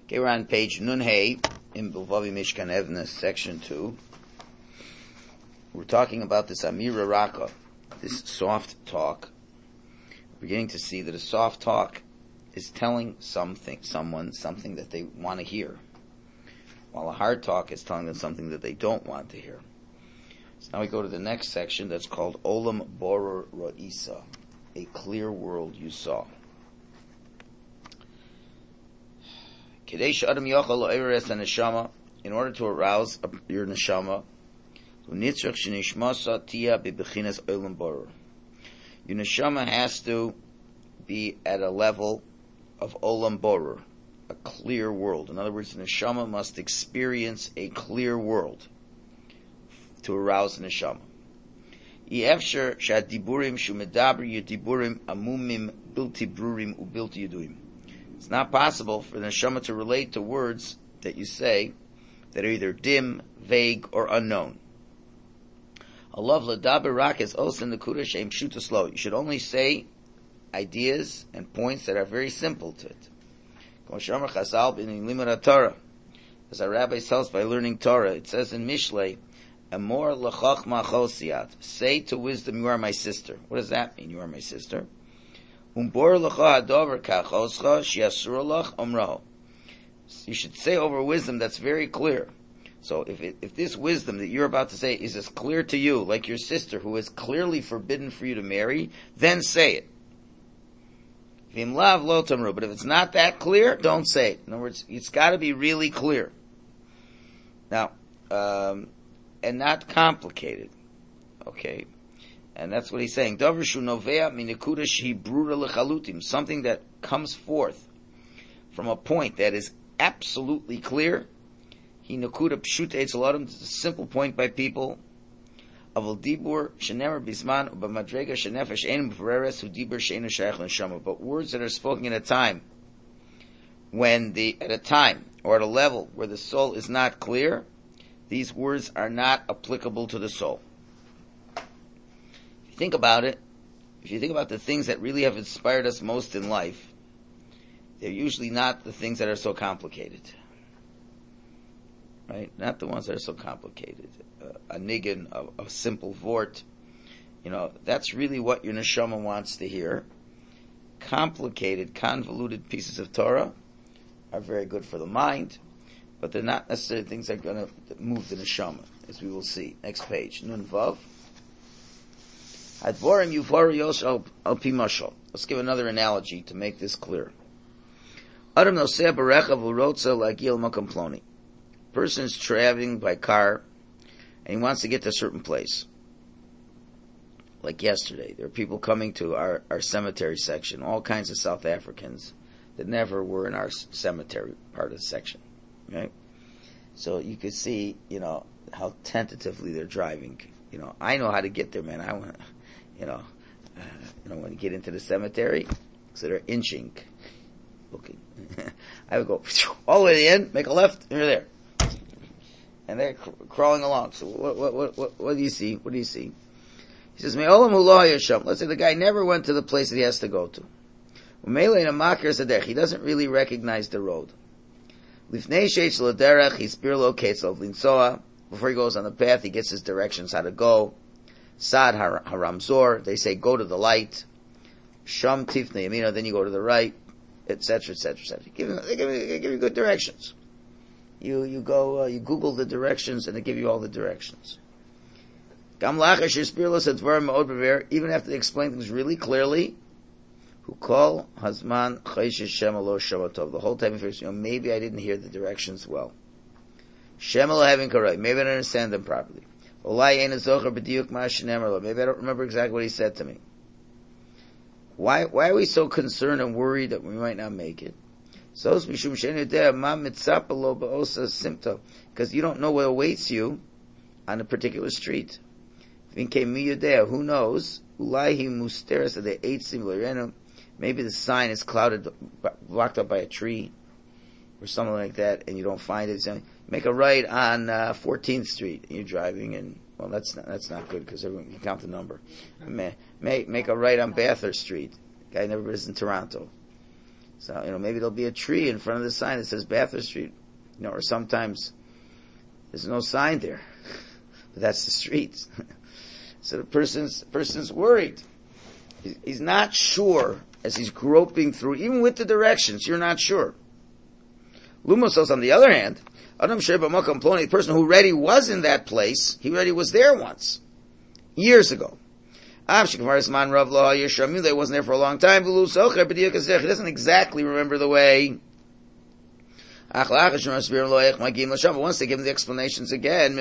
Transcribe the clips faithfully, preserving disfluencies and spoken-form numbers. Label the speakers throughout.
Speaker 1: Okay, we're on page Nun Hey in Bilvavi Mishkan Evna, section two. We're talking about this Amira Raka, this soft talk. We're beginning to see that a soft talk is telling something, someone something that they want to hear, while a hard talk is telling them something that they don't want to hear. So now we go to the next section that's called Olam Borer Ra'isa, a clear world you saw. In order to arouse your neshama, your neshama has to be at a level of olam borer, a clear world. In other words, the neshama must experience a clear world to arouse the neshama. It's not possible for the neshama to relate to words that you say that are either dim, vague, or unknown. Allah l'daber rak is also in the kudah she'em pshuta slow. You should only say ideas and points that are very simple to it. As our rabbi tells by learning Torah, it says in Mishlei, "Amor l'chachma chosiat." Say to wisdom, "You are my sister." What does that mean? You are my sister. You should say over wisdom that's very clear. So if it, if this wisdom that you're about to say is as clear to you, like your sister who is clearly forbidden for you to marry, then say it. But if it's not that clear, don't say it. In other words, it's got to be really clear. Now, um, and not complicated. Okay. And that's what he's saying. Something that comes forth from a point that is absolutely clear. It's a simple point by people. But words that are spoken at a time when the at a time or at a level where the soul is not clear, these words are not applicable to the soul. Think about it. If you think about the things that really have inspired us most in life, they're usually not the things that are so complicated. Right? Not the ones that are so complicated. Uh, a niggin, a, a simple vort. You know, that's really what your neshama wants to hear. Complicated, convoluted pieces of Torah are very good for the mind, but they're not necessarily things that are going to move the neshama, as we will see. Next page. Nun Vav. Let's give another analogy to make this clear. Person is traveling by car and he wants to get to a certain place. Like yesterday, there are people coming to our, our cemetery section, all kinds of South Africans that never were in our cemetery part of the section. Right? So you could see, you know, how tentatively they're driving. You know, I know how to get there, man. I want to. You know, uh, you know, when you get into the cemetery, so they're inching, looking. I would go all the way to the end, make a left, and you're there. And they're cr- crawling along. So what, what, what, what, what do you see? What do you see? He says, let's say the guy never went to the place that he has to go to. He doesn't really recognize the road. Before he goes on the path, he gets his directions how to go. Sad haramzor, they say go to the light. Sham tifnei yamina, then you go to the right, et cetera, et cetera, et cetera. Give you, they give you, they give you good directions. You you go, uh, you Google the directions, and they give you all the directions. Even after they explain things really clearly, who call hazman chayshish shem alo shavatov. The whole time, you know, maybe I didn't hear the directions well. Shem alo having correct. Maybe I didn't understand them properly. Maybe I don't remember exactly what he said to me. Why, why are we so concerned and worried that we might not make it? Because you don't know what awaits you on a particular street. Who knows? Maybe the sign is clouded, blocked up by a tree, or something like that, and you don't find it. So make a right on uh, fourteenth Street. And you're driving, and well, that's not that's not good because everyone can count the number. Make make a right on Bathurst Street. Guy never was in Toronto. So, you know, maybe there'll be a tree in front of the sign that says Bathurst Street. You know, or sometimes there's no sign there. But that's the streets. So the person's, person's worried. He's, he's not sure as he's groping through, even with the directions, you're not sure. Lumos, on the other hand, Adam Sheba Makam Ploni, the person who already was in that place, he already was there once, years ago. He wasn't there for a long time. He doesn't exactly remember the way. But once they give him the explanations again,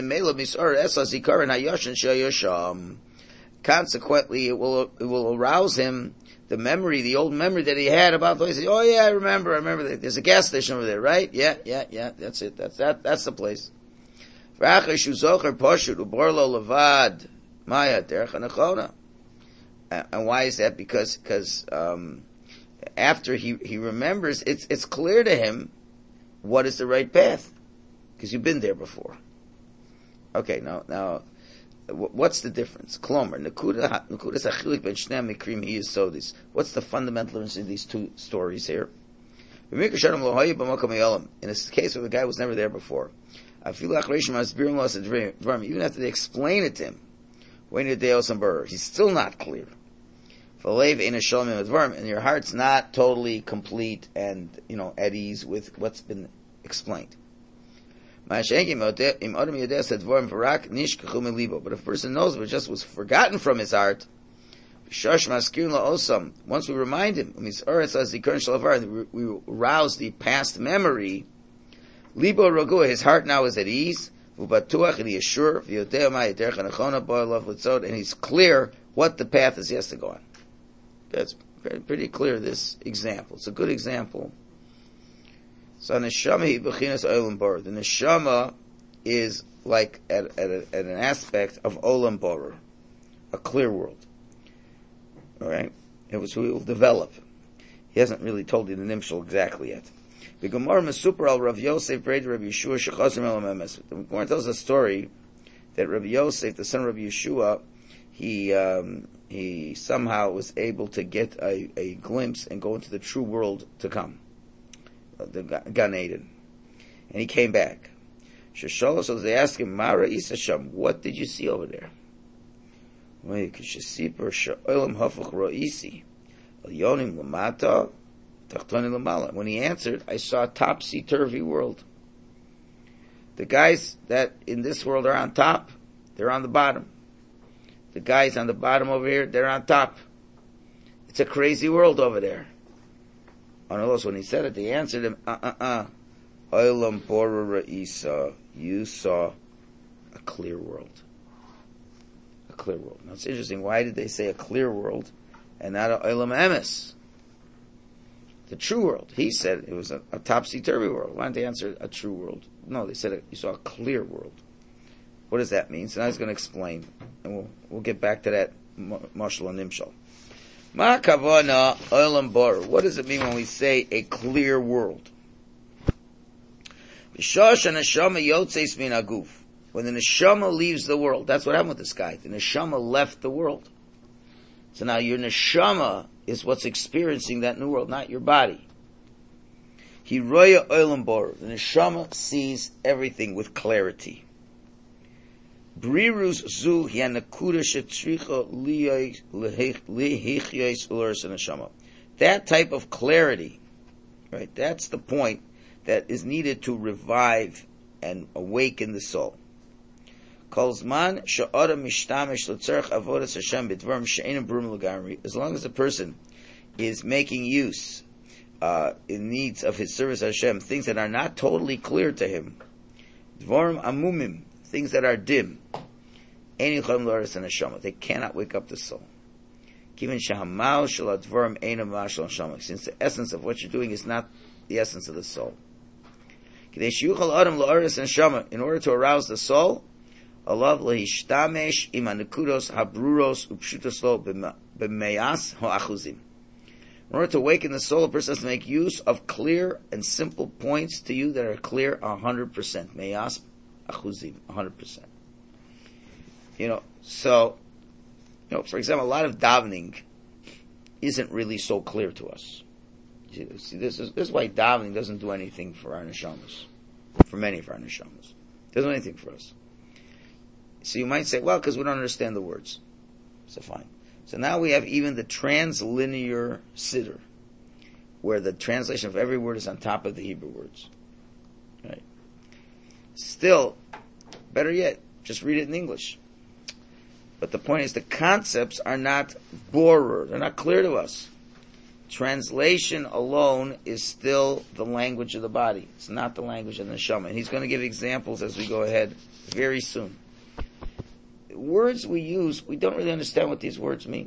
Speaker 1: consequently, it will it will arouse him the memory, the old memory that he had about the place. Oh yeah, I remember, I remember that. There's a gas station over there, right? Yeah, yeah, yeah. That's it. That's that. That's the place. And why is that? Because because um, after he he remembers, it's it's clear to him what is the right path, because you've been there before. Okay, now now. What's the difference? Klomer, Nakuda Nakudas Achilik ben Shnei Mikrim he is so this. What's the fundamental difference in these two stories here? In a case where the guy was never there before, even after they explain it to him, he's still not clear. And your heart's not totally complete and, you know, at ease with what's been explained. But if a person knows but it just was forgotten from his heart, once we remind him, we rouse the past memory, his heart now is at ease, and he is sure, and he's clear what the path is he has to go on. That's pretty clear, this example. It's a good example. So neshama bechinas olam borer. The neshama is like at, at, a, at an aspect of olam borer, a clear world. All right, it was who he will develop. He hasn't really told you the nimshal exactly yet. The Gemara Mesupar al Rav Yosef Brei Rav Yeshua shechazim el memes. The Gemara tells a story that Rav Yosef, the son of Rav Yeshua, he um, he somehow was able to get a, a glimpse and go into the true world to come. The Gan Eden, and he came back. So they asked him, "Mara Isasham, what did you see over there?" When he answered, "I saw a topsy-turvy world. The guys that in this world are on top, they're on the bottom. The guys on the bottom over here, they're on top. It's a crazy world over there." When he said it, they answered him, uh, uh, uh, Olam Bora Ra'isa, you saw a clear world. A clear world. Now it's interesting, why did they say a clear world and not a Olam Emes? The true world. He said it was a, a topsy-turvy world. Why didn't they answer a true world? No, they said it, you saw a clear world. What does that mean? So now he's going to explain, and we'll, we'll get back to that, Mashal and Nimshal. Ma kavana olam bor. What does it mean when we say a clear world? B'shosh neshama yotzeis min aguf. When the neshama leaves the world, that's what happened with this guy. The neshama left the world. So now your neshama is what's experiencing that new world, not your body. Hiroya olam bor. The neshama sees everything with clarity. Brirus zu hianakuda shetricha lihichyos ulurs neshama. That type of clarity, right? That's the point that is needed to revive and awaken the soul. Kolzman she'ara mishtamish l'tzarech avodas Hashem b'dvarim she'enim brum l'gamri. As long as the person is making use uh, in needs of his service Hashem, things that are not totally clear to him, dvarim amumim, things that are dim, they cannot wake up the soul. Since the essence of what you're doing is not the essence of the soul. In order to arouse the soul, in order to awaken the soul, a person has to make use of clear and simple points to you that are clear a hundred percent. Meyas achuzim, a hundred percent. You know, so, you know, for example, a lot of davening isn't really so clear to us. See, this is this is why davening doesn't do anything for our neshamas, for many of our neshamas. It doesn't do anything for us. So you might say, well, because we don't understand the words. So fine. So now we have even the translinear siddur, where the translation of every word is on top of the Hebrew words. Right? Still, better yet, just read it in English. But the point is, the concepts are not borer. They're not clear to us. Translation alone is still the language of the body. It's not the language of the neshama. And he's going to give examples as we go ahead very soon. Words we use, we don't really understand what these words mean.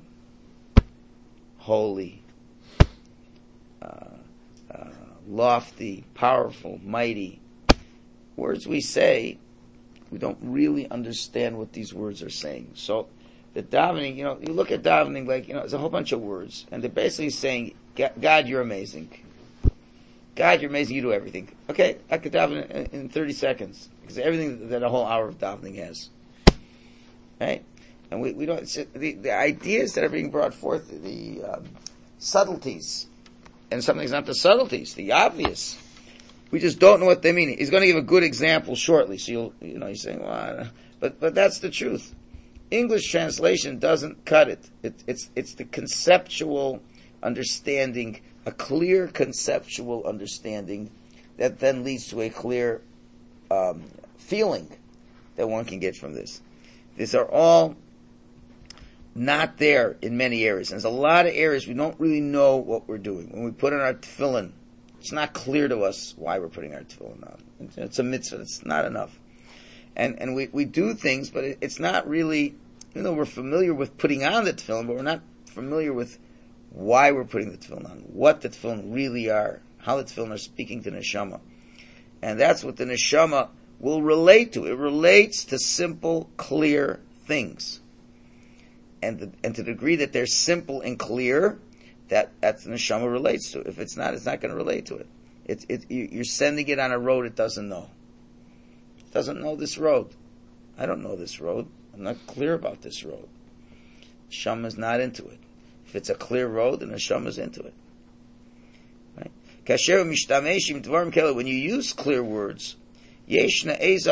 Speaker 1: Holy, uh, uh, lofty, powerful, mighty. Words we say, we don't really understand what these words are saying. So, the davening, you know, you look at davening like, you know, there's a whole bunch of words, and they're basically saying, God, you're amazing. God, you're amazing, you do everything. Okay, I could daven in, in thirty seconds, because everything that a whole hour of davening has. Right? And we, we don't, the, the ideas that are being brought forth, the um, subtleties, and something's not the subtleties, the obvious. We just don't know what they mean. He's going to give a good example shortly, so you'll, you know, he's saying, well, I don't know. But, but that's the truth. English translation doesn't cut it. it. It's, it's the conceptual understanding, a clear conceptual understanding that then leads to a clear um, feeling that one can get from this. These are all not there in many areas. And there's a lot of areas we don't really know what we're doing. When we put on our tefillin, it's not clear to us why we're putting our tefillin on. It's a mitzvah. It's not enough. And and we, we do things, but it, it's not really, even though we're familiar with putting on the tefillin, but we're not familiar with why we're putting the tefillin on, what the tefillin really are, how the tefillin are speaking to neshama. And that's what the neshama will relate to. It relates to simple, clear things. And the, and to the degree that they're simple and clear, that, that the neshama relates to. If it's not, it's not going to relate to it. It, it. You're sending it on a road it doesn't know. It doesn't know this road. I don't know this road. I'm not clear about this road. Neshama is not into it. If it's a clear road, then neshama is into it. Right? When you use clear words, then there's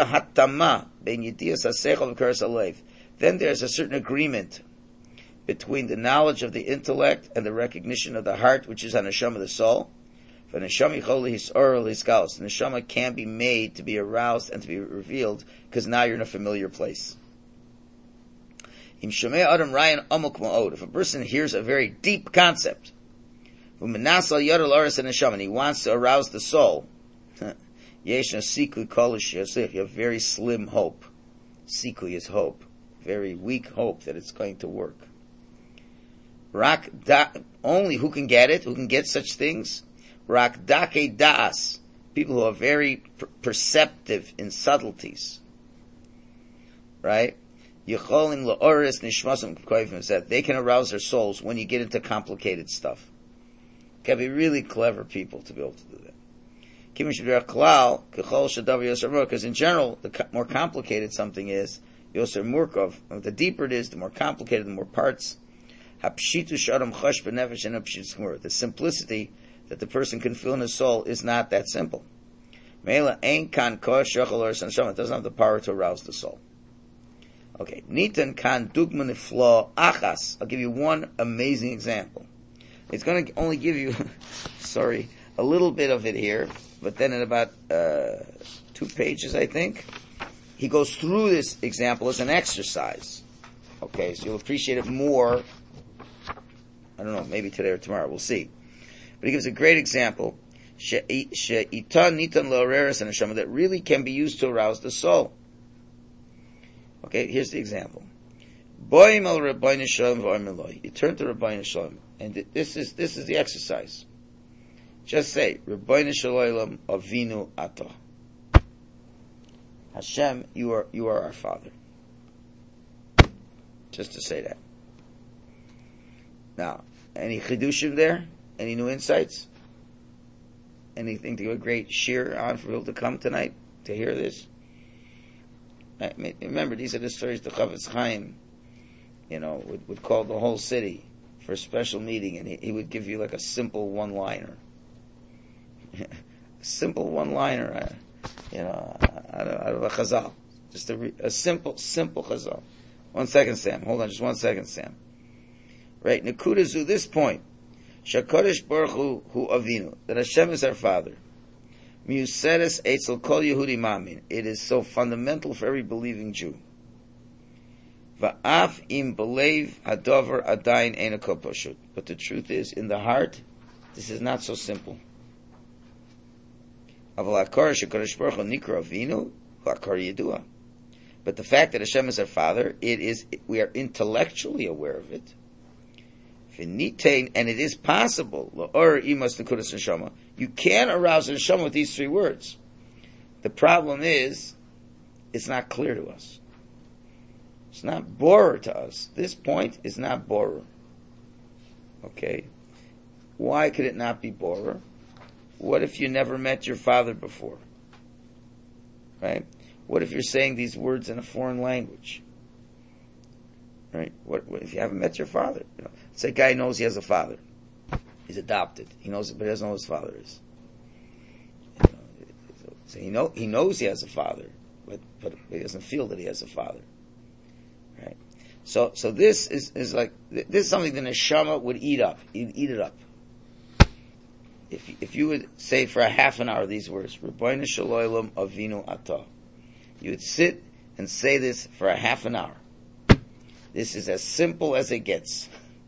Speaker 1: a certain agreement between the knowledge of the intellect and the recognition of the heart, which is on neshama, the soul. The neshama can be made to be aroused and to be revealed because now you're in a familiar place. If a person hears a very deep concept, and he wants to arouse the soul, you have very slim hope. Sikui is hope. Very weak hope that it's going to work. Rak da, only who can get it, who can get such things? Rak dake daas. People who are very per- perceptive in subtleties. Right? Yecholim la'oris nishmasim koivim, that they can arouse their souls when you get into complicated stuff. You gotta be really clever people to be able to do that. Because in general, the more complicated something is, Yoser Murkov, the deeper it is, the more complicated, the more parts. The simplicity that the person can feel in his soul is not that simple. It doesn't have the power to arouse the soul. Okay, Nitan kan dugman flaw achas. I'll give you one amazing example. It's going to only give you, sorry, a little bit of it here, but then in about uh, two pages, I think, he goes through this example as an exercise. Okay, so you'll appreciate it more. I don't know, maybe today or tomorrow, we'll see. But he gives a great example, that really can be used to arouse the soul. Okay, here's the example. You turn to Rabbeinu Shalom, and this is this is the exercise. Just say, Rabbeinu Shalom Avinu Atah. Hashem, you are you are our Father. Just to say that. Now, any chidushim there? Any new insights? Anything to give a great shir on for people to come tonight to hear this? I mean, remember, these are the stories the Chavetz Chaim, you know, would, would call the whole city for a special meeting, and he, he would give you like a simple one-liner. A simple one-liner, uh, you know, out of, out of a chazal. Just a, re, a simple, simple chazal. One second, Sam. Hold on, just one second, Sam. Right, Nekuda zu this point. Shakadosh Baruch Hu Hu Avinu. That Hashem is our Father. Miuseres Eitzel Kol Yehudi Mamin. It is so fundamental for every believing Jew. Va'af im belev hadover adayin eina kol pashut. But the truth is, in the heart, this is not so simple. Aval hakor shekadosh baruch hu nikra avinu hakor yedua. But the fact that Hashem is our Father, it is we are intellectually aware of it. V'nitain, and it is possible. La'or imas nekudas neshama. You can arouse an neshama with these three words. The problem is, it's not clear to us. It's not borer to us. This point is not borer. Okay? Why could it not be borer? What if you never met your father before? Right? What if you're saying these words in a foreign language? Right? What, what if you haven't met your father? You know, say a guy knows he has a father. He's adopted. He knows it, but he doesn't know who his father is. You know, so he know he knows he has a father, but, but he doesn't feel that he has a father. Right. So, so this is, is like, this is something the neshama would eat up. He'd eat it up. If, if you would say for a half an hour these words, Rabbeinu Shel Olam Avinu Atah. You would sit and say this for a half an hour. This is as simple as it gets.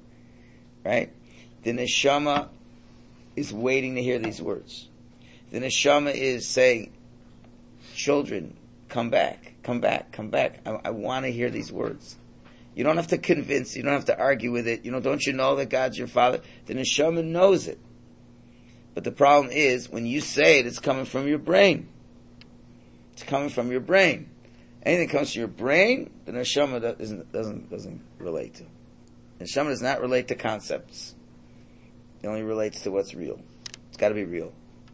Speaker 1: Right? The neshama is waiting to hear these words. The neshama is saying, children, come back, come back, come back. I, I want to hear these words. You don't have to convince, you don't have to argue with it. You know, don't you know that God's your Father? The neshama knows it. But the problem is, when you say it, it's coming from your brain. It's coming from your brain. Anything that comes from your brain, the neshama doesn't, doesn't, doesn't relate to. The neshama does not relate to concepts. It only relates to what's real. It's got to be real.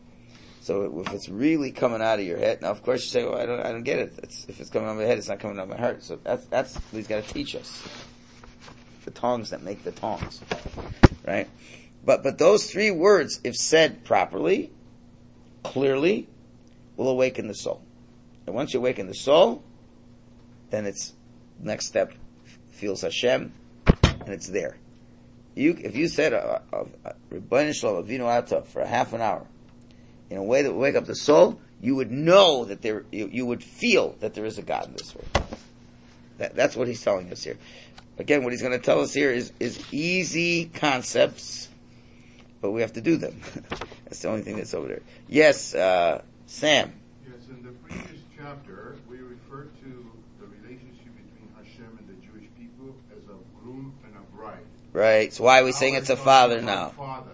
Speaker 1: So if it's really coming out of your head, now of course you say, "Well, I don't, I don't get it. It's, if it's coming out of my head, it's not coming out of my heart." So that's that's what he's got to teach us. The tongues that make the tongues, right? But but those three words, if said properly, clearly, will awaken the soul. And once you awaken the soul, then it's next step feels Hashem, and it's there. You if you said Rebbeinu Shel Olam Avinu Atah for a half an hour, in a way that would wake up the soul, you would know that there, you, you would feel that there is a God in this world. That, that's what he's telling us here. Again, what he's going to tell us here is, is easy concepts, but we have to do them. That's the only thing that's over there. Yes, uh, Sam.
Speaker 2: Yes, in the previous chapter, we referred to the relationship between Hashem and the Jewish people as a groom and a bride.
Speaker 1: Right. So why are we saying it's a father now?
Speaker 2: Father.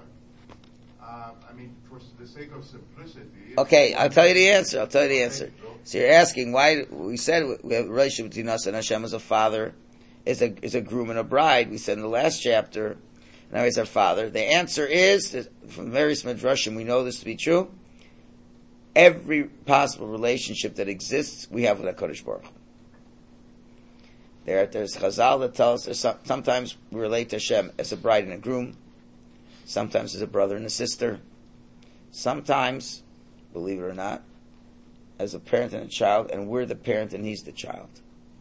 Speaker 2: Uh, I mean, for the sake of simplicity.
Speaker 1: Okay, I'll tell you the answer. I'll tell you the answer. So you're asking why we said we have a relationship between us and Hashem as a father, is a is a groom and a bride. We said in the last chapter, now he's our father. The answer is, from various midrashim, we know this to be true. Every possible relationship that exists, we have with HaKadosh Baruch Hu. There, there's Chazal that tells us some, sometimes we relate to Hashem as a bride and a groom. Sometimes as a brother and a sister. Sometimes, believe it or not, as a parent and a child, and we're the parent and he's the child.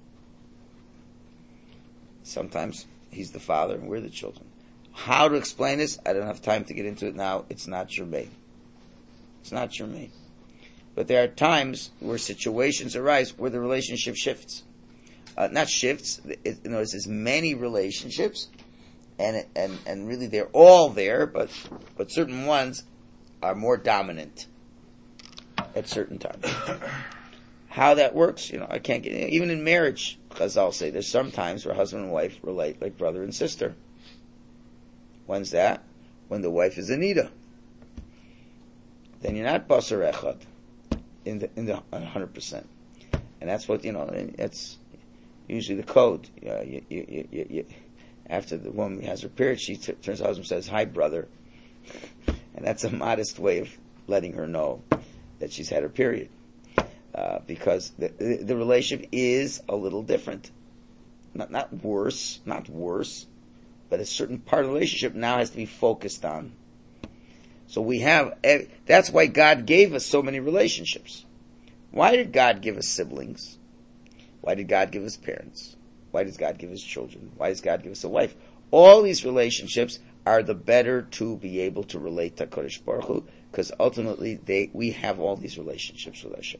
Speaker 1: Sometimes he's the father and we're the children. How to explain this? I don't have time to get into it now. It's not germane. It's not germane. But there are times where situations arise where the relationship shifts. Uh, not shifts. It, you know, there's many relationships. And, and, and really they're all there, but, but certain ones are more dominant at certain times. How that works, you know, I can't get, even in marriage, as I'll say, there's some times where husband and wife relate like brother and sister. When's that? When the wife is Anita. Then you're not Basar Echad in the, in the one hundred percent. And that's what, you know, that's usually the code. Uh, you, you, you, you, After the woman has her period, she t- turns to her husband and says, "Hi, brother." And that's a modest way of letting her know that she's had her period. Uh, because the, the, the relationship is a little different. Not, not worse, not worse, but a certain part of the relationship now has to be focused on. So we have, that's why God gave us so many relationships. Why did God give us siblings? Why did God give us parents? Why does God give us children? Why does God give us a wife? All these relationships are the better to be able to relate to Kodesh Baruch Hu, because ultimately they, we have all these relationships with Hashem.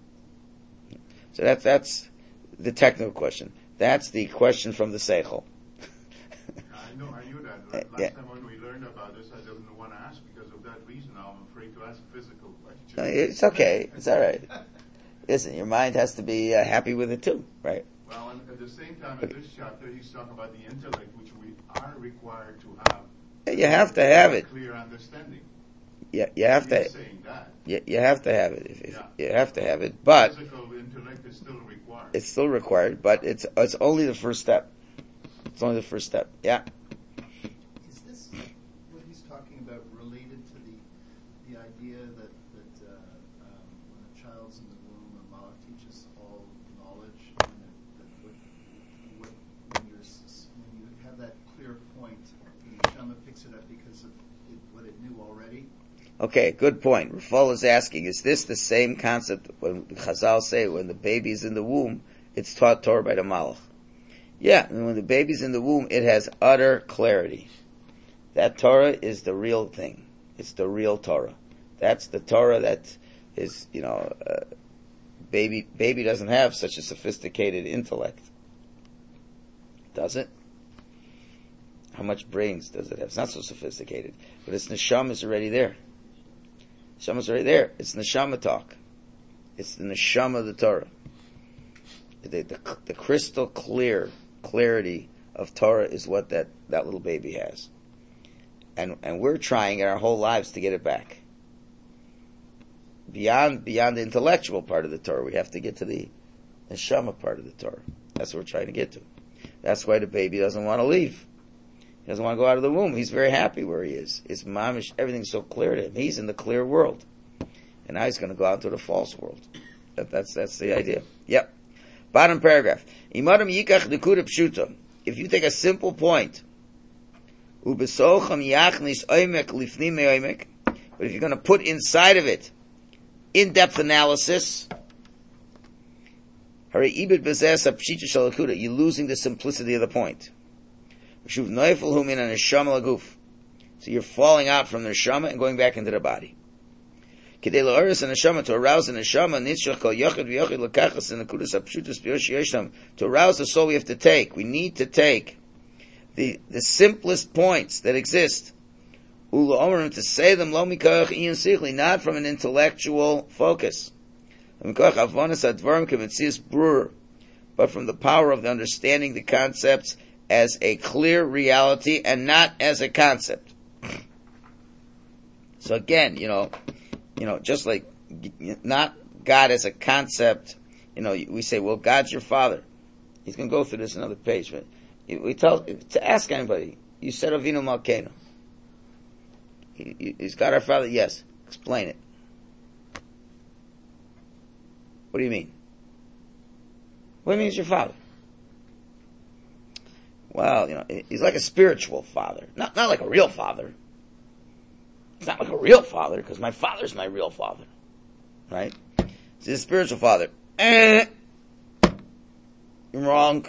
Speaker 1: So that's, that's the technical question. That's the question from the Seichel.
Speaker 2: I know, I knew that. Last
Speaker 1: yeah.
Speaker 2: time when we learned about this, I didn't want to ask because of that reason. Now I'm afraid to ask physical questions.
Speaker 1: No, it's okay. It's all right. Listen, your mind has to be uh, happy with it too, right?
Speaker 2: Well, and at the same time, in this chapter, he's talking about the intellect, which we are required to have.
Speaker 1: You have to have it.
Speaker 2: Clear understanding.
Speaker 1: Yeah, you have
Speaker 2: he's
Speaker 1: to.
Speaker 2: Saying that.
Speaker 1: You, you have to have it. If, if,
Speaker 2: yeah.
Speaker 1: You have to have it, but
Speaker 2: physical intellect is still required.
Speaker 1: It's still required, but it's it's only the first step. It's only the first step. Yeah.
Speaker 3: Is this what he's talking about related to the the idea that that uh, um, when a child's in the womb, a mother teaches all knowledge, and that, that what, what, when, you're, when you have that clear point, the Neshama picks it up because of it, what it knew already?
Speaker 1: Okay, good point. Rafal is asking, is this the same concept when Chazal say when the baby is in the womb, it's taught Torah by the Malach? Yeah, and when the baby's in the womb, it has utter clarity. That Torah is the real thing. It's the real Torah. That's the Torah that is, you know, uh, baby, baby doesn't have such a sophisticated intellect. Does it? How much brains does it have? It's not so sophisticated. But its neshama is already there. Neshama's already there. It's neshama talk. It's the neshama of the Torah. The, the, the crystal clear clarity of Torah is what that, that little baby has. And and we're trying our whole lives to get it back. Beyond beyond the intellectual part of the Torah, we have to get to the neshama part of the Torah. That's what we're trying to get to. That's why the baby doesn't want to leave. He doesn't want to go out of the womb. He's very happy where he is. His mamish, everything's so clear to him. He's in the clear world. And now he's going to go out to the false world. That, that's that's the idea. Yep. Bottom paragraph. If you take a simple point, but if you're going to put inside of it in-depth analysis, you're losing the simplicity of the point. So you're falling out from the neshama and going back into the body. To arouse the neshama, to arouse the soul, we have to take. We need to take the the simplest points that exist. To say them not from an intellectual focus, but from the power of the understanding the concepts as a clear reality and not as a concept. So again, you know, you know, just like not God as a concept, you know, we say, well, God's your father. He's going to go through this another page, but we tell to ask anybody. You said Avinu Malkeinu. He, he's God our father. Yes. Explain it. What do you mean? What do you mean he's your father? Well, you know, he's like a spiritual father, not not like a real father. He's not like a real father because my father's my real father, right? He's a spiritual father. Eh, you're wrong.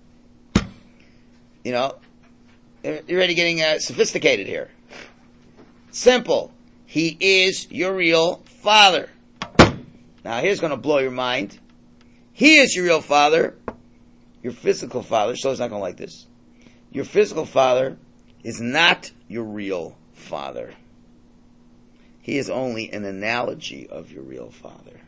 Speaker 1: You know, you're already getting uh, sophisticated here. Simple. He is your real father. Now, here's going to blow your mind. He is your real father. Your physical father, so he's not going to like this. Your physical father is not your real father. He is only an analogy of your real father.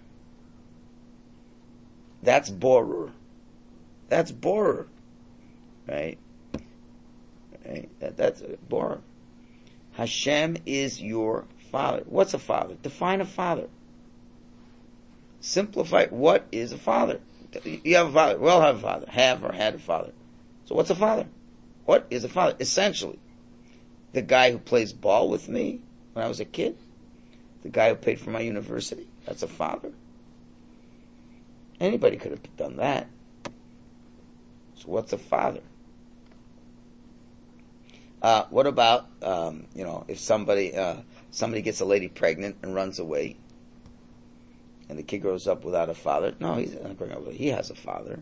Speaker 1: That's borer. That's borer. Right? Right? That, that's borer. Hashem is your father. What's a father? Define a father. Simplify, what is a father? You have a father. We all have a father. Have or had a father. So what's a father? What is a father? Essentially, the guy who plays ball with me when I was a kid, the guy who paid for my university, that's a father. Anybody could have done that. So what's a father? Uh, what about, um, you know, if somebody, uh, somebody gets a lady pregnant and runs away, and the kid grows up without a father. No, he's not growing up. He has a father,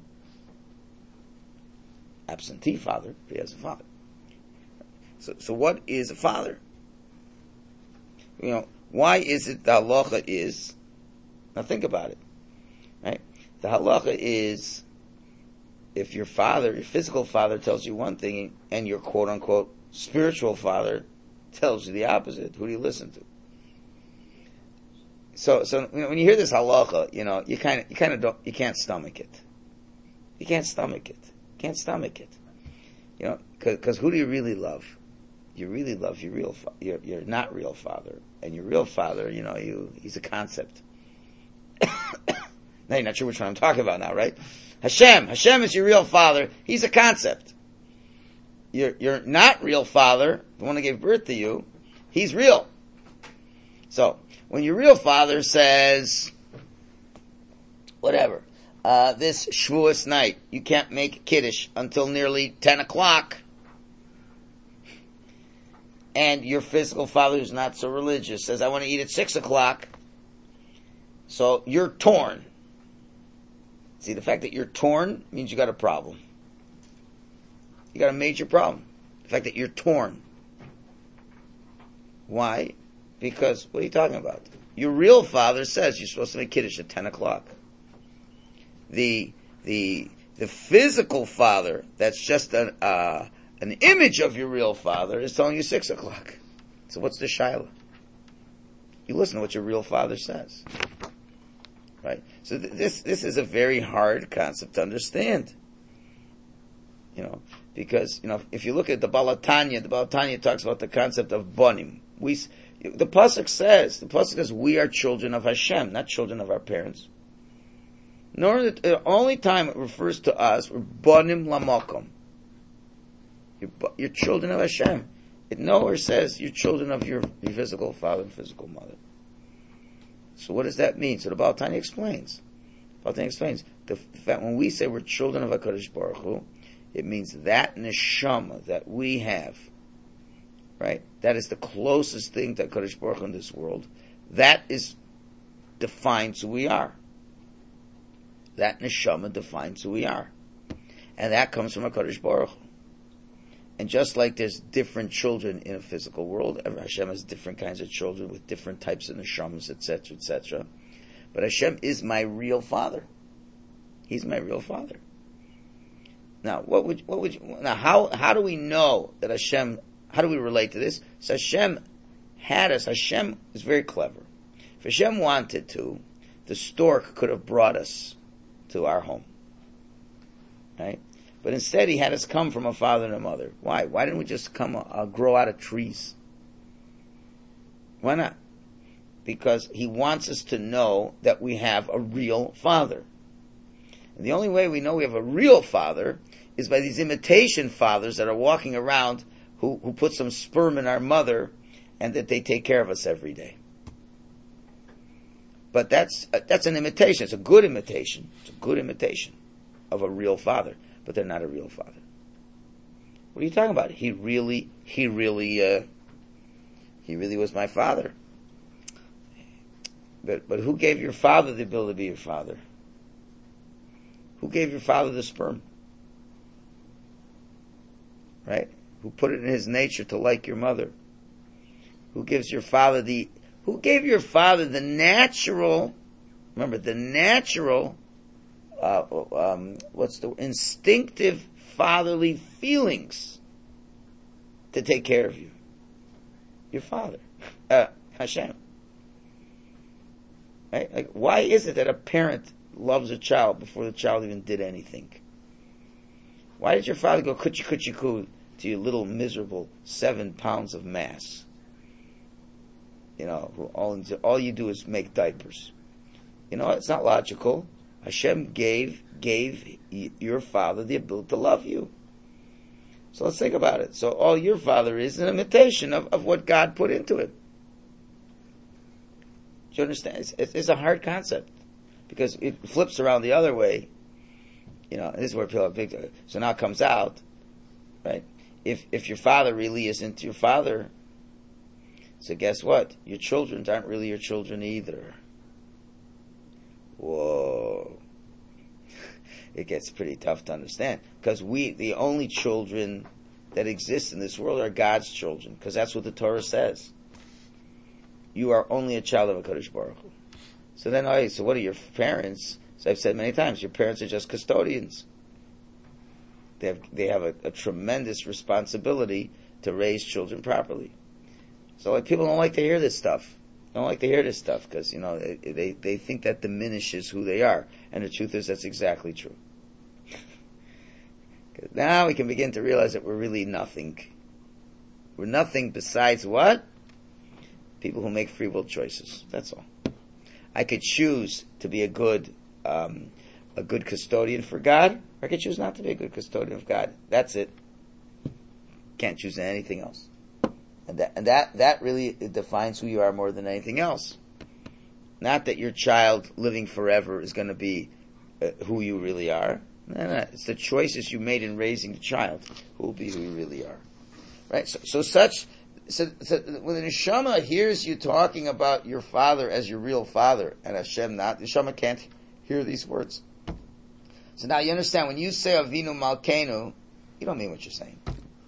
Speaker 1: absentee father. But he has a father. So, so what is a father? You know, why is it the halacha is? Now think about it, right? The halacha is, if your father, your physical father tells you one thing, and your quote unquote spiritual father tells you the opposite, who do you listen to? So, so you know, when you hear this halacha, you know, you kind of, you kind of don't, you can't stomach it. You can't stomach it. You can't stomach it. You know, because who do you really love? You really love your real, fa- your your not real father, and your real father, you know, you he's a concept. Now you're not sure which one I'm talking about now, right? Hashem, Hashem is your real father. He's a concept. Your your not real father, the one that gave birth to you, he's real. So when your real father says, whatever, uh, this Shavuos night you can't make Kiddush until nearly ten o'clock. And your physical father, who's not so religious, says, I want to eat at six o'clock. So you're torn. See, the fact that you're torn means you got a problem. You got a major problem. The fact that you're torn. Why? Because, what are you talking about? Your real father says you're supposed to make Kiddush at ten o'clock. The, the, the physical father, that's just an, uh, an image of your real father, is telling you six o'clock. So what's the shaila? You listen to what your real father says. Right? So th- this, this is a very hard concept to understand. You know, because, you know, if you look at the Baal HaTanya, the Baal HaTanya talks about the concept of bonim. We, the Pasuk says, the Pasuk says, we are children of Hashem, not children of our parents. Nor the, the only time it refers to us, we're bonim lamokom. You're, you're children of Hashem. It nowhere says you're children of your, your physical father and physical mother. So what does that mean? So the Baal HaTanya explains. Baal HaTanya explains the fact when we say we're children of HaKadosh Baruch Hu, it means that neshama that we have, right? That is the closest thing to HaKadosh Baruch Hu in this world. That is defines who we are. That neshama defines who we are, and that comes from HaKadosh Baruch Hu. And just like there's different children in a physical world, Hashem has different kinds of children with different types of neshamas, et cetera, et cetera. But Hashem is my real father. He's my real father. Now, what would what would you, now how how do we know that Hashem? How do we relate to this? So Hashem had us. Hashem is very clever. If Hashem wanted to, the stork could have brought us to our home, right? But instead, he had us come from a father and a mother. Why? Why didn't we just come uh, grow out of trees? Why not? Because he wants us to know that we have a real father. And the only way we know we have a real father is by these imitation fathers that are walking around who, who put some sperm in our mother and that they take care of us every day. But that's uh, that's an imitation. It's a good imitation. It's a good imitation of a real father. But they're not a real father. What are you talking about? He really, he really, uh, he really was my father. But but who gave your father the ability to be your father? Who gave your father the sperm? Right? Who put it in his nature to like your mother? Who gives your father the, who gave your father the natural, remember, the natural, uh, um, what's the, instinctive fatherly feelings to take care of you? Your father. Uh, Hashem. Right? Like, why is it that a parent loves a child before the child even did anything? Why did your father go kuchi kuchi ku to your little miserable seven pounds of mass? You know, who all, all you do is make diapers. You know, it's not logical. Hashem gave, gave your father the ability to love you. So let's think about it. So all your father is an imitation of, of what God put into him. Do you understand? It's, it's a hard concept because it flips around the other way. You know, this is where people are big. So now it comes out, right? If if your father really isn't your father, So guess what? Your children aren't really your children either. Whoa. It gets pretty tough to understand. Because we, the only children that exist in this world are God's children. Because that's what the Torah says. You are only a child of HaKadosh Baruch Hu. So then, okay, so what are your parents? So I've said many times, your parents are just custodians. They have, they have a, a tremendous responsibility to raise children properly. So like, people don't like to hear this stuff. They don't like to hear this stuff because, you know, they, they, they think that diminishes who they are. And the truth is that's exactly true. Because now we can begin to realize that we're really nothing. We're nothing besides what? People who make free will choices. That's all. I could choose to be a good, um, a good custodian for God, or I could choose not to be a good custodian of God. That's it. Can't choose anything else. And that, and that, that really defines who you are more than anything else. Not that your child living forever is going to be uh, who you really are. No, no, it's the choices you made in raising the child who will be who you really are. Right? So, so such, so, so when the neshama hears you talking about your father as your real father, and Hashem not, the neshama can't hear these words. So now you understand, when you say Avinu Malkeinu, you don't mean what you're saying.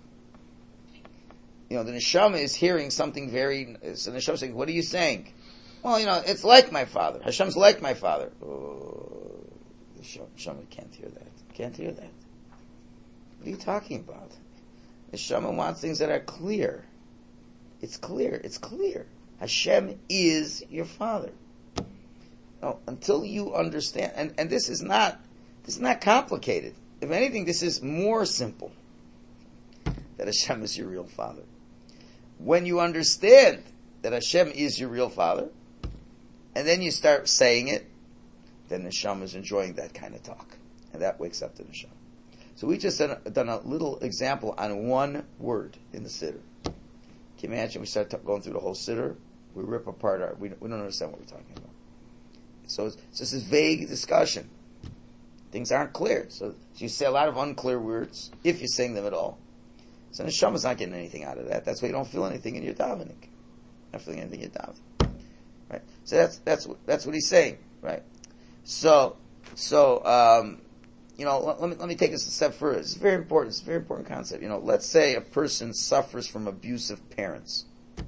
Speaker 1: You know, the neshama is hearing something very, so the neshama is saying, what are you saying? Well, you know, it's like my father. Hashem's like my father. Oh, the neshama can't hear that. Can't hear that. What are you talking about? The neshama wants things that are clear. It's clear. It's clear. Hashem is your father. No, until you understand, and, and this is not, this is not complicated. If anything, this is more simple. That Hashem is your real father. When you understand that Hashem is your real father, and then you start saying it, then the neshama is enjoying that kind of talk. And that wakes up the neshama. So we just done a, done a little example on one word in the siddur. Can you imagine we start t- going through the whole siddur? We rip apart our, we, we don't understand what we're talking about. So it's, it's just this vague discussion. Things aren't clear. So, so you say a lot of unclear words, if you're saying them at all. So the neshama's not getting anything out of that. That's why you don't feel anything in your davening. Not feeling anything in your davening. Right? So that's, that's, that's what he's saying. Right? So, so, um, you know, let, let me, let me take this a step further. It's very important. It's a very important concept. You know, let's say a person suffers from abusive parents.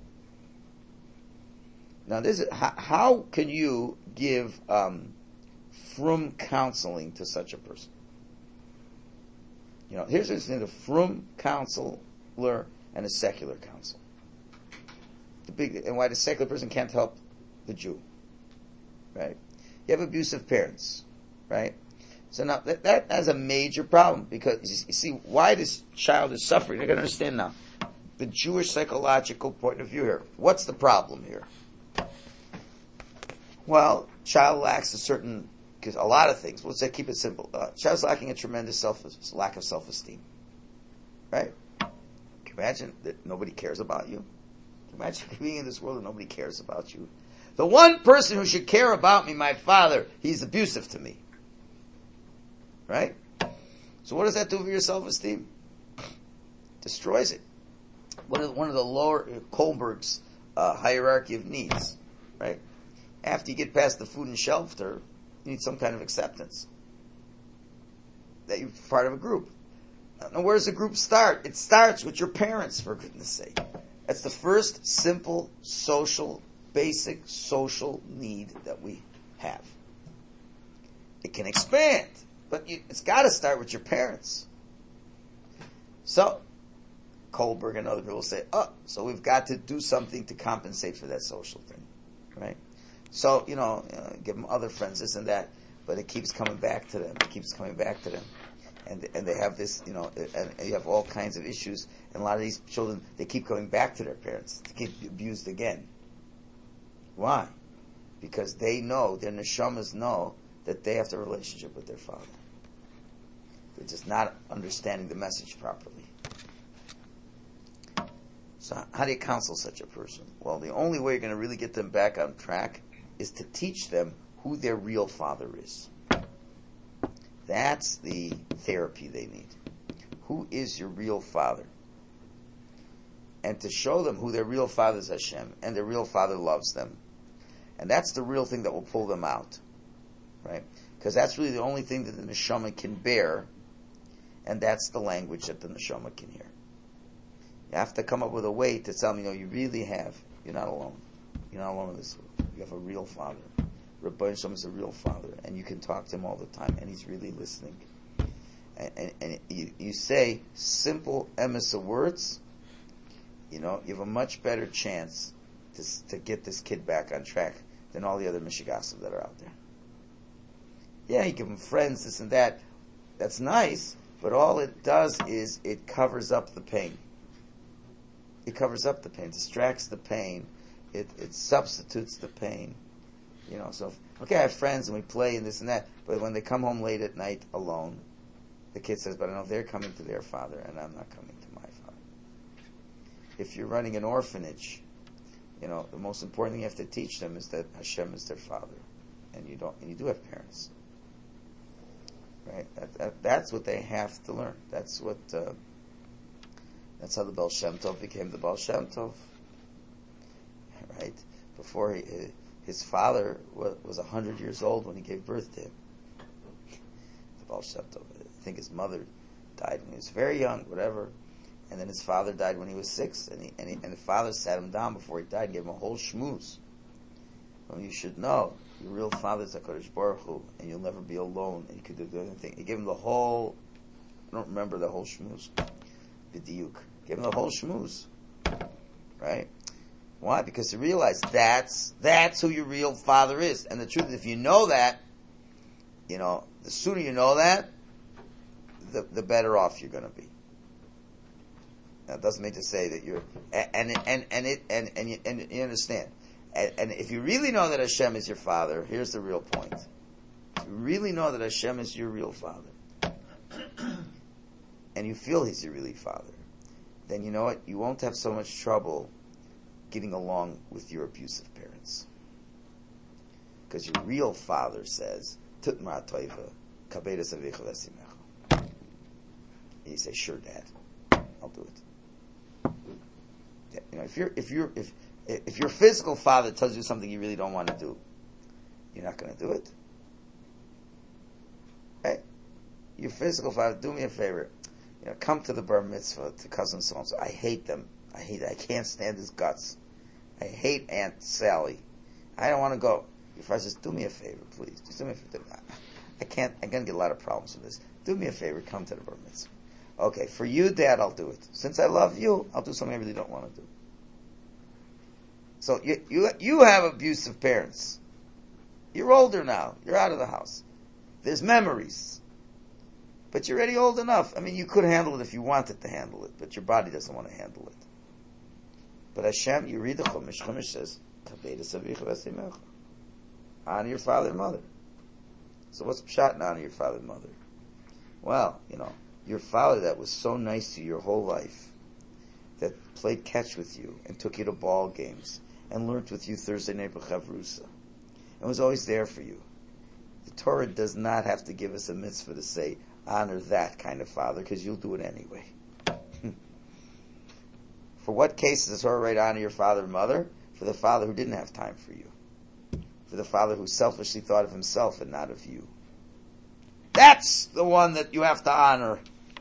Speaker 1: Now this is, how, how can you give, um, frum counseling to such a person? You know, here's the thing: a frum counselor and a secular counsel. The big, and why the secular person can't help the Jew, right? You have abusive parents, right? So now that, that has a major problem, because you see why this child is suffering. You're going to understand now the Jewish psychological point of view here. What's the problem here? Well, child lacks a certain, because a lot of things. Let's say, keep it simple. Uh, child's lacking a tremendous self lack of self-esteem, right? Can you imagine that nobody cares about you? Can you imagine being in this world and nobody cares about you? The one person who should care about me, my father, he's abusive to me. Right? So what does that do for your self-esteem? Destroys it. One of the, one of the lower, uh, Kohlberg's uh, hierarchy of needs. Right? After you get past the food and shelter, you need some kind of acceptance. That you're part of a group. Now where does the group start? It starts with your parents, for goodness sake. That's the first simple, social, basic social need that we have. It can expand. But you, it's got to start with your parents. So, Kohlberg and other people say, oh, so we've got to do something to compensate for that social thing, right? So, you know, uh, give them other friends, this and that, but it keeps coming back to them. It keeps coming back to them. And and they have this, you know, and, and you have all kinds of issues. And a lot of these children, they keep going back to their parents to get abused again. Why? Because they know, their neshamas know, that they have the relationship with their father. They're just not understanding the message properly. So how do you counsel such a person? Well, the only way you're going to really get them back on track is to teach them who their real father is. That's the therapy they need. Who is your real father? and to show them who their real father is Hashem, and their real father loves them. And that's the real thing that will pull them out. Right? Because that's really the only thing that the neshama can bear, and that's the language that the neshama can hear. You have to come up with a way to tell them, you know, you really have, you're not alone. You're not alone in this world. You have a real father. Rebbeinu Shalom is a real father, and you can talk to him all the time, and he's really listening. And, and, and you, you say simple emes words, you know, you have a much better chance to, to get this kid back on track than all the other mishigasim that are out there. Yeah, you give him friends, this and that. That's nice, but all it does is it covers up the pain. It covers up the pain, distracts the pain, it, it substitutes the pain. You know, so, if, okay, I have friends and we play and this and that, but when they come home late at night alone, the kid says, but I know they're coming to their father and I'm not coming to my father. If you're running an orphanage, you know, the most important thing you have to teach them is that Hashem is their father. And you don't, and you do have parents. Right? That, that, that's what they have to learn. That's what, uh, that's how the Baal Shem Tov became the Baal Shem Tov. Right? Before he, his father was a hundred years old when he gave birth to him. The Baal Shem Tov. I think his mother died when he was very young, whatever. And then his father died when he was six. And he, and, he, and the father sat him down before he died and gave him a whole shmooze. Well, you should know, your real father is HaKadosh Baruch Hu, and you'll never be alone, and you can do anything. He gave him the whole, I don't remember the whole shmooze. B'diuk. Gave him the whole shmooze. Right? Why? Because he realized that's, that's who your real father is. And the truth is, if you know that, you know, the sooner you know that, the, the better off you're going to be. Now, it doesn't mean to say that you're, and, and, and it, and, and you, and you understand. And, and if you really know that Hashem is your father, here's the real point. If you really know that Hashem is your real father, and you feel he's your really father, then you know what? You won't have so much trouble getting along with your abusive parents. Because your real father says, Tutma toiva, kabedas avicha v'esimecha. You say, sure, Dad, I'll do it. You know, if you're, if you're, if, if your physical father tells you something you really don't want to do, you're not going to do it. Hey, your physical father, do me a favor. You know, come to the bar mitzvah to cousin so and so. I hate them. I hate it. I can't stand his guts. I hate Aunt Sally. I don't want to go. Your father says, do me a favor, please. Just do me a favor. I can't, I'm going to get a lot of problems with this. Do me a favor, come to the bar mitzvah. Okay, for you, Dad, I'll do it. Since I love you, I'll do something I really don't want to do. So you, you, you have abusive parents. You're older now. You're out of the house. There's memories. But you're already old enough. I mean, you could handle it if you wanted to handle it, but your body doesn't want to handle it. But Hashem, you read the Chumash. Chumash says, honor your father and mother. So what's pshat in honor your father and mother? Well, you know, your father that was so nice to you your whole life, that played catch with you and took you to ball games and learned with you Thursday night b'chavrusa and was always there for you. The Torah does not have to give us a mitzvah to say, honor that kind of father, because you'll do it anyway. For what case does the Torah write honor your father and mother? For the father who didn't have time for you. For the father who selfishly thought of himself and not of you. That's the one that you have to honor.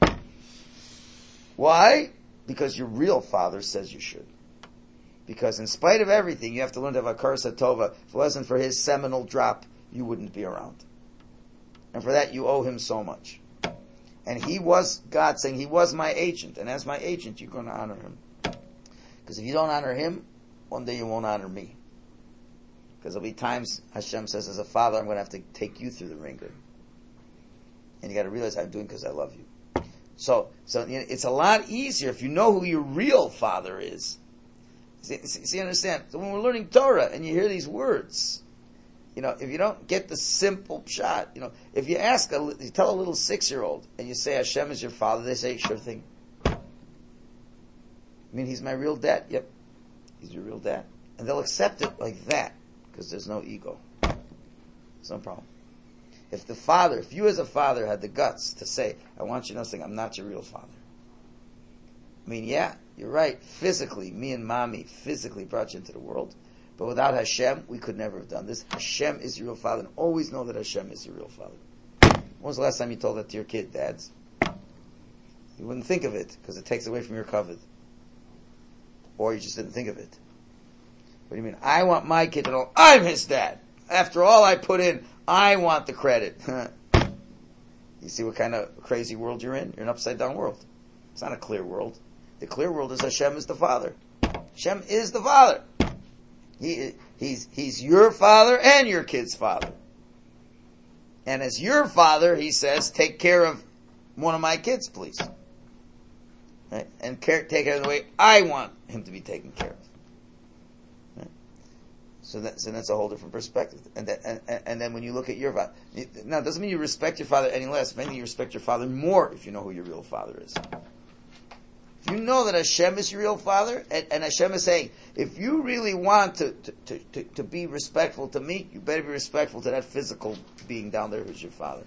Speaker 1: Why? Because your real father says you should. Because in spite of everything, you have to learn to have a karsa tova. If it wasn't for his seminal drop, you wouldn't be around. And for that, you owe him so much. And he was, God saying, he was my agent. And as my agent, you're going to honor him. Because if you don't honor him, one day you won't honor me. Because there'll be times, Hashem says, as a father, I'm going to have to take you through the ringer. And you got to realize I'm doing because I love you. So, so you know, it's a lot easier if you know who your real father is. See, see, see, understand? So when we're learning Torah and you hear these words, you know, if you don't get the simple shot, you know, if you ask, a, you tell a little six-year-old and you say Hashem is your father, they say, sure thing. I mean, he's my real dad. Yep, he's your real dad. And they'll accept it like that because there's no ego. There's no problem. If the father, if you as a father had the guts to say, I want you to know something, I'm not your real father. I mean, yeah, you're right. Physically, me and mommy physically brought you into the world. But without Hashem, we could never have done this. Hashem is your real father, and always know that Hashem is your real father. When was the last time you told that to your kid, dads? You wouldn't think of it, because it takes away from your covet. Or you just didn't think of it. What do you mean? I want my kid to know I'm his dad. After all I put in, I want the credit. You see what kind of crazy world you're in? You're an upside down world. It's not a clear world. The clear world is Hashem is the father. Hashem is the father. He, he's, he's your father and your kid's father. And as your father, he says, take care of one of my kids, please. Right? And care, take care of the way I want him to be taken care of. Right? So, that, so that's a whole different perspective. And, that, and, and then when you look at your father, now it doesn't mean you respect your father any less. If anything, you respect your father more if you know who your real father is. If you know that Hashem is your real father, and, and Hashem is saying, if you really want to, to, to, to, to be respectful to me, you better be respectful to that physical being down there who's your father.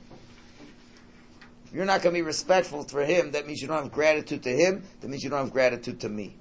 Speaker 1: If you're not going to be respectful for him, that means you don't have gratitude to him, that means you don't have gratitude to me.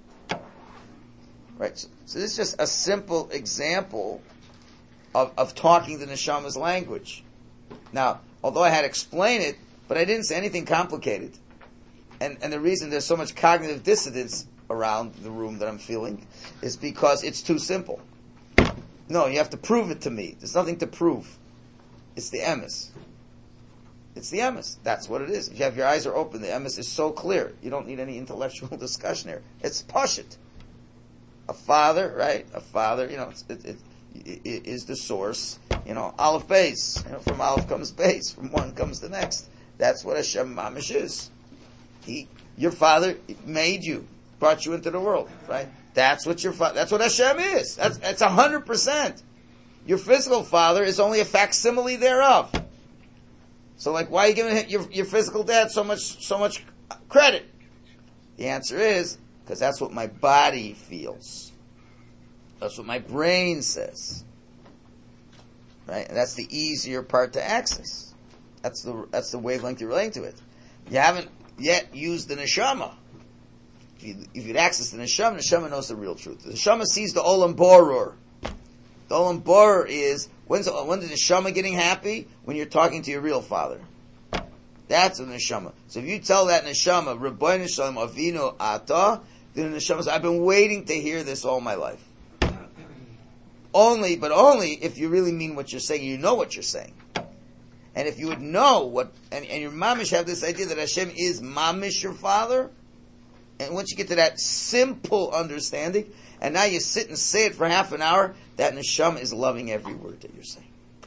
Speaker 1: Right? So, so this is just a simple example of, of talking the neshama's language. Now, although I had to explain it, but I didn't say anything complicated. And, and the reason there's so much cognitive dissonance around the room that I'm feeling is because it's too simple. No, you have to prove it to me. There's nothing to prove. It's the emes. It's the emes. That's what it is. If you have your eyes are open, the emes is so clear. You don't need any intellectual discussion here. It's pashut. A father, right? A father, you know, it's, it, it, it, it is the source. You know, Aleph base. You know, from Aleph comes base. From one comes the next. That's what Hashem mamish is. He, your father made you, brought you into the world, right? That's what your father, that's what Hashem is. That's, that's a hundred percent. Your physical father is only a facsimile thereof. So like, why are you giving your, your physical dad so much, so much credit? The answer is, because that's what my body feels. That's what my brain says. Right? And that's the easier part to access. That's the, that's the wavelength you're relating to it. You haven't yet use the neshama. If, you, if you'd access the neshama, the neshama knows the real truth. The neshama sees the olam boror. The olam boror is, when's, when's the neshama getting happy? When you're talking to your real father. That's the neshama. So if you tell that neshama, Rabbeinu Shalom Avinu Ata, then the neshama says, I've been waiting to hear this all my life. Only, but only if you really mean what you're saying, you know what you're saying. And if you would know what, and, and your mamish have this idea that Hashem is mamish your father, and once you get to that simple understanding, and now you sit and say it for half an hour, that neshama is loving every word that you're saying.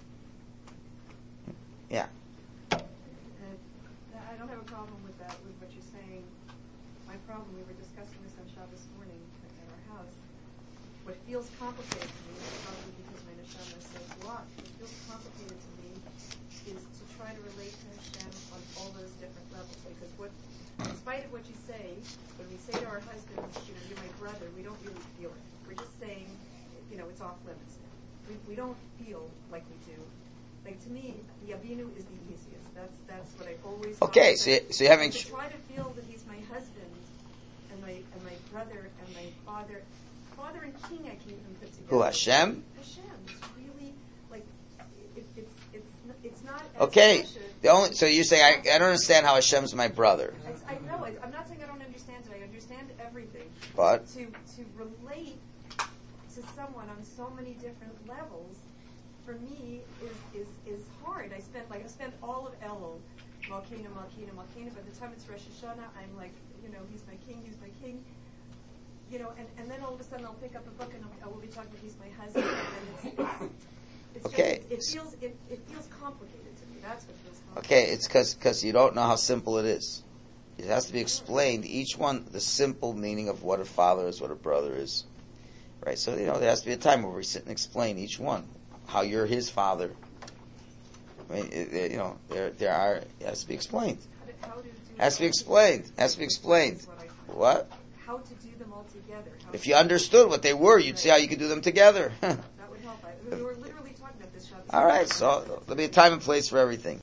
Speaker 1: Yeah.
Speaker 4: Uh, I don't have a problem with that, with what you're saying. My problem, we were discussing this on Shabbos morning at our house. What feels complicated to me, probably because my neshama is so blocked, what feels complicated to me is to try to relate to Hashem on all those different levels. Because what, in spite of what you say, when we say to our husbands, you know, you're my brother, we don't really feel it. We're just saying, you know, it's off limits. We, we don't feel like we do. Like, to me, the Avinu is the easiest. That's that's what I always
Speaker 1: Okay, so, you, so you're having...
Speaker 4: To try to feel that he's my husband, and my and my brother, and my father. Father and king I can even put together.
Speaker 1: Who, Hashem?
Speaker 4: Hashem. It's really, like, it, it's, it's, it's not...
Speaker 1: Okay, the only, so you say, I, I don't understand how Hashem's my brother.
Speaker 4: I, I know, I, I'm not saying I don't understand it. I understand everything.
Speaker 1: But?
Speaker 4: To, to relate to someone on so many different levels, for me, is, is, is hard. I spent, like, I spent all of Elul, Malkina, Malkina, Malkina. By the time it's Rosh Hashanah, I'm like, you know, he's my king, he's my king. You know, and, and then all of a sudden I'll pick up a book and I'll, I will be talking, he's my husband. And it's, it's, it's
Speaker 1: okay.
Speaker 4: Just, it feels, it, it feels complicated to me. That's what feels complicated.
Speaker 1: Okay, it's because because you don't know how simple it is. It has to be explained. Each one, the simple meaning of what a father is, what a brother is. Right? So, you know, there has to be a time where we sit and explain each one. How you're his father. I mean, it, it, you know, there there are, it has to be explained.
Speaker 4: How to, how to do
Speaker 1: has to be explained. Has to be explained.
Speaker 4: What,
Speaker 1: what?
Speaker 4: How to do them all together. How
Speaker 1: if you understood what they were, you'd see how you could do them together.
Speaker 4: That would help. I, we were literally talking about this.
Speaker 1: All right, so there'll be a time and place for everything.